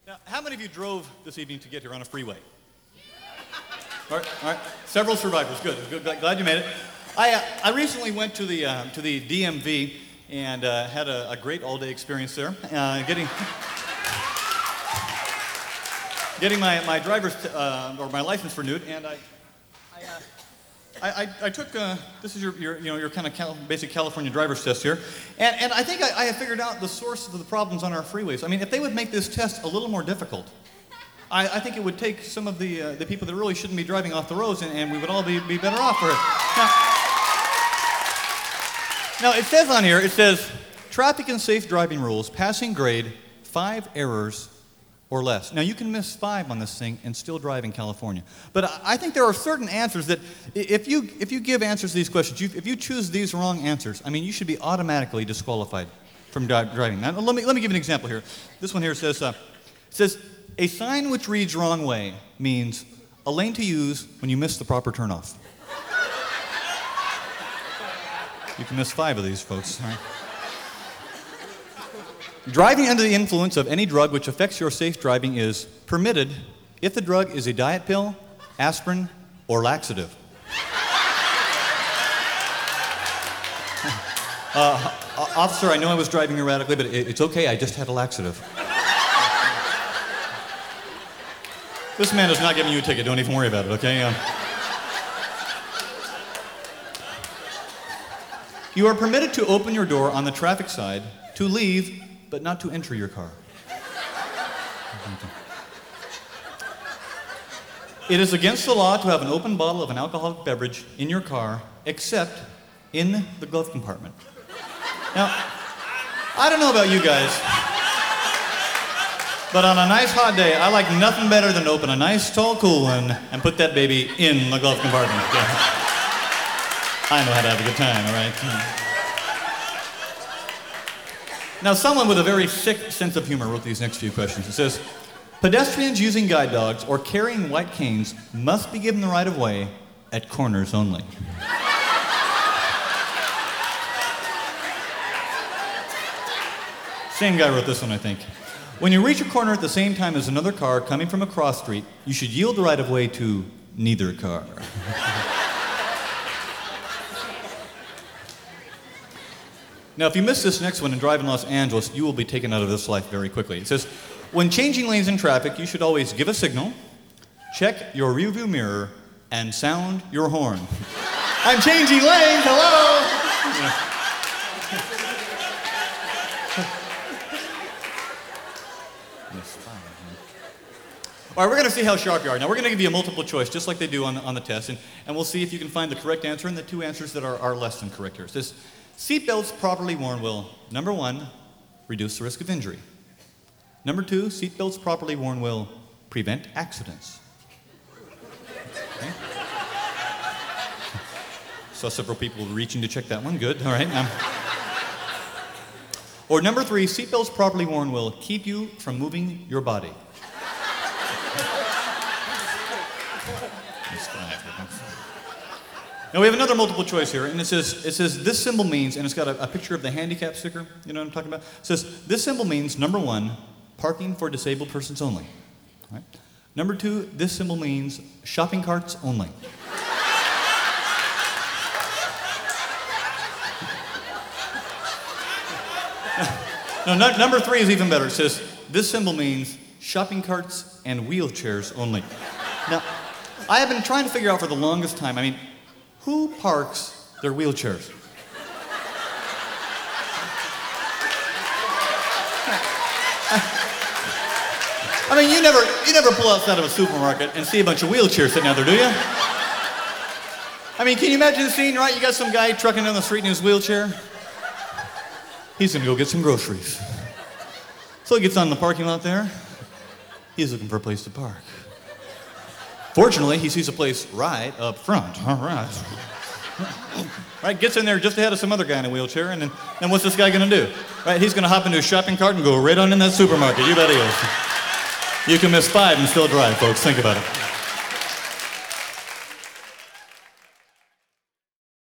Now, how many of you drove this evening to get here on a freeway? All right. Several survivors. Good. Glad you made it. I recently went to the DMV and had a great all-day experience there, getting my driver's or my license renewed, and I took this is your kind of basic California driver's test here, and I think I have figured out the source of the problems on our freeways. I mean, if they would make this test a little more difficult, I think it would take some of the people that really shouldn't be driving off the roads, and we would all be better off for it. Now it says on here, traffic and safe driving rules, passing grade, 5 errors or less. Now you can miss 5 on this thing and still drive in California. But I think there are certain answers that, if you give answers to these questions, if you choose these wrong answers, I mean, you should be automatically disqualified from driving. Now let me give you an example here. This one here says, a sign which reads wrong way means a lane to use when you miss the proper turnoff. You can miss 5 of these, folks. All right. Driving under the influence of any drug which affects your safe driving is permitted if the drug is a diet pill, aspirin, or laxative. Officer, I know I was driving erratically, but it's okay, I just had a laxative. This man is not giving you a ticket, don't even worry about it, okay? You are permitted to open your door on the traffic side to leave, but not to enter your car. It is against the law to have an open bottle of an alcoholic beverage in your car, except in the glove compartment. Now, I don't know about you guys, but on a nice hot day, I like nothing better than to open a nice, tall, cool one and put that baby in the glove compartment. Yeah. I know how to have a good time, all right? Now, someone with a very sick sense of humor wrote these next few questions. It says, pedestrians using guide dogs or carrying white canes must be given the right of way at corners only. Same guy wrote this one, I think. When you reach a corner at the same time as another car coming from a cross street, you should yield the right of way to neither car. Now, if you miss this next one and drive in Los Angeles, you will be taken out of this life very quickly. It says, when changing lanes in traffic, you should always give a signal, check your rearview mirror, and sound your horn. I'm changing lanes, hello! All right, we're going to see how sharp you are. Now, we're going to give you a multiple choice, just like they do on the test, and we'll see if you can find the correct answer and the 2 answers that are less than correct here. It says, seatbelts properly worn will, number 1, reduce the risk of injury. Number 2, seatbelts properly worn will prevent accidents. Okay. Saw several people reaching to check that one. Good, all right. Or number 3, seatbelts properly worn will keep you from moving your body. Now we have another multiple choice here, and it says this symbol means, and it's got a picture of the handicap sticker, you know what I'm talking about? It says, this symbol means, number 1, parking for disabled persons only. All right. Number 2, this symbol means shopping carts only. No, number 3 is even better. It says, this symbol means shopping carts and wheelchairs only. Now, I have been trying to figure out for the longest time, I mean, who parks their wheelchairs? I mean, you never pull outside of a supermarket and see a bunch of wheelchairs sitting out there, do you? I mean, can you imagine the scene, right? You got some guy trucking down the street in his wheelchair. He's gonna go get some groceries. So he gets on the parking lot there. He's looking for a place to park. Fortunately, he sees a place right up front. All right. Right, gets in there just ahead of some other guy in a wheelchair, and then what's this guy gonna do? Right, he's gonna hop into a shopping cart and go right on in that supermarket. You bet he is. You can miss 5 and still drive, folks. Think about it.